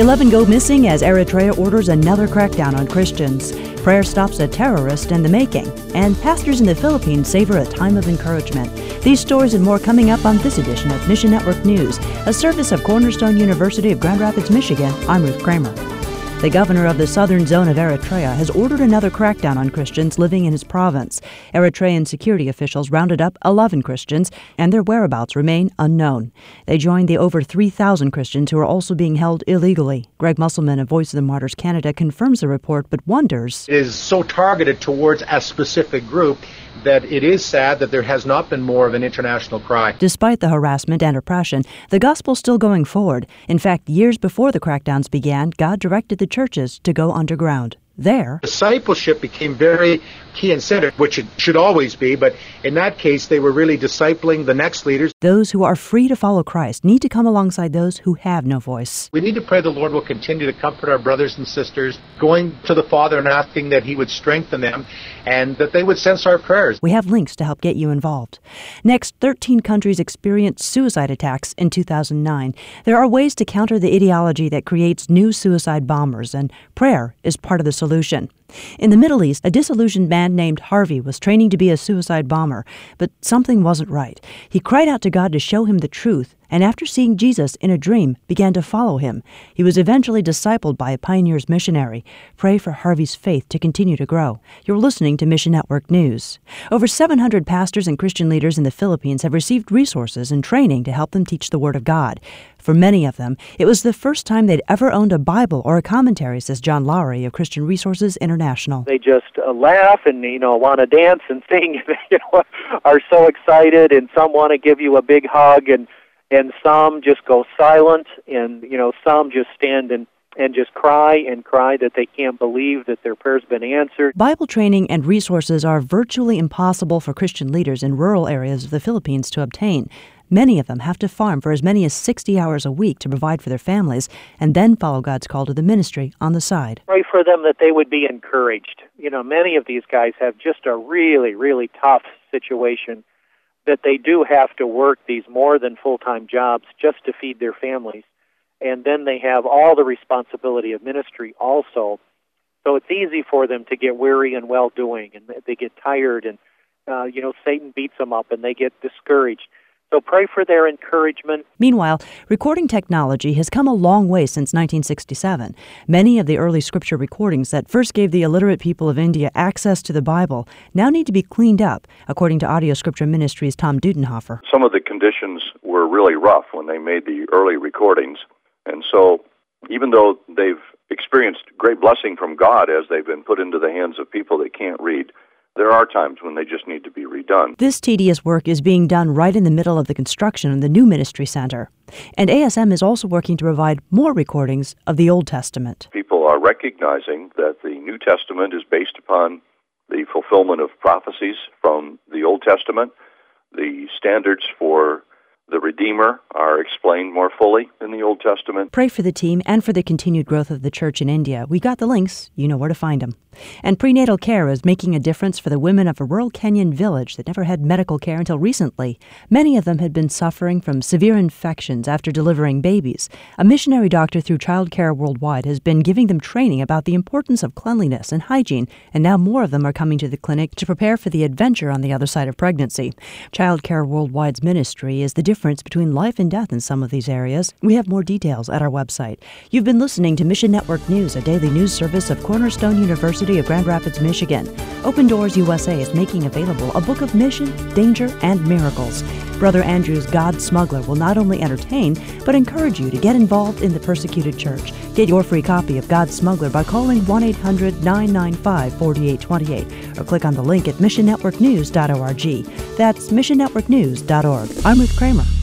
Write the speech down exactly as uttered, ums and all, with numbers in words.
eleven go missing as Eritrea orders another crackdown on Christians. Prayer stops a terrorist in the making. And pastors in the Philippines savor a time of encouragement. These stories and more coming up on this edition of Mission Network News, a service of Cornerstone University of Grand Rapids, Michigan. I'm Ruth Kramer. The governor of the southern zone of Eritrea has ordered another crackdown on Christians living in his province. Eritrean security officials rounded up eleven Christians, and their whereabouts remain unknown. They joined the over three thousand Christians who are also being held illegally. Greg Musselman of Voice of the Martyrs Canada confirms the report, but wonders. It is so targeted towards a specific group that it is sad that there has not been more of an international cry. Despite the harassment and oppression, the gospel's still going forward. In fact, years before the crackdowns began, God directed the churches to go underground. There, discipleship became very key and center, which it should always be, but in that case, they were really discipling the next leaders. Those who are free to follow Christ need to come alongside those who have no voice. We need to pray the Lord will continue to comfort our brothers and sisters, going to the Father and asking that He would strengthen them and that they would sense our prayers. We have links to help get you involved. Next, thirteen countries experienced suicide attacks in two thousand nine. There are ways to counter the ideology that creates new suicide bombers, and prayer is part of the solution. In the Middle East, a disillusioned man named Harvey was training to be a suicide bomber, but something wasn't right. He cried out to God to show him the truth, and after seeing Jesus in a dream, began to follow him. He was eventually discipled by a Pioneers missionary. Pray for Harvey's faith to continue to grow. You're listening to Mission Network News. Over seven hundred pastors and Christian leaders in the Philippines have received resources and training to help them teach the Word of God. For many of them, it was the first time they'd ever owned a Bible or a commentary, says John Lowry of Christian Resources International. They just uh, laugh and, you know, want to dance and sing, you know, are so excited, and some want to give you a big hug, and and some just go silent, and, you know, some just stand and, and just cry and cry that they can't believe that their prayer's been answered. Bible training and resources are virtually impossible for Christian leaders in rural areas of the Philippines to obtain. Many of them have to farm for as many as sixty hours a week to provide for their families and then follow God's call to the ministry on the side. Pray for them that they would be encouraged. You know, many of these guys have just a really, really tough situation, that they do have to work these more than full-time jobs just to feed their families. And then they have all the responsibility of ministry also. So it's easy for them to get weary and well-doing, and they get tired, and, uh, you know, Satan beats them up, and they get discouraged. So pray for their encouragement. Meanwhile, recording technology has come a long way since nineteen sixty-seven. Many of the early scripture recordings that first gave the illiterate people of India access to the Bible now need to be cleaned up, according to Audio Scripture Ministries' Tom Dudenhofer. Some of the conditions were really rough when they made the early recordings, and so even though they've experienced great blessing from God as they've been put into the hands of people that can't read, there are times when they just need to be redone. This tedious work is being done right in the middle of the construction of the new ministry center. And A S M is also working to provide more recordings of the Old Testament. People are recognizing that the New Testament is based upon the fulfillment of prophecies from the Old Testament. The standards for the Redeemer are explained more fully in the Old Testament. Pray for the team and for the continued growth of the church in India. We got the links. You know where to find them. And prenatal care is making a difference for the women of a rural Kenyan village that never had medical care until recently. Many of them had been suffering from severe infections after delivering babies. A missionary doctor through Child Care Worldwide has been giving them training about the importance of cleanliness and hygiene, and now more of them are coming to the clinic to prepare for the adventure on the other side of pregnancy. Child Care Worldwide's ministry is the difference between life and death in some of these areas. We have more details at our website. You've been listening to Mission Network News, a daily news service of Cornerstone University of Grand Rapids, Michigan. Open Doors U S A is making available a book of mission, danger, and miracles. Brother Andrew's God Smuggler will not only entertain, but encourage you to get involved in the persecuted church. Get your free copy of God Smuggler by calling one eight hundred nine nine five four eight two eight or click on the link at mission network news dot org. That's mission network news dot org. I'm Ruth Kramer.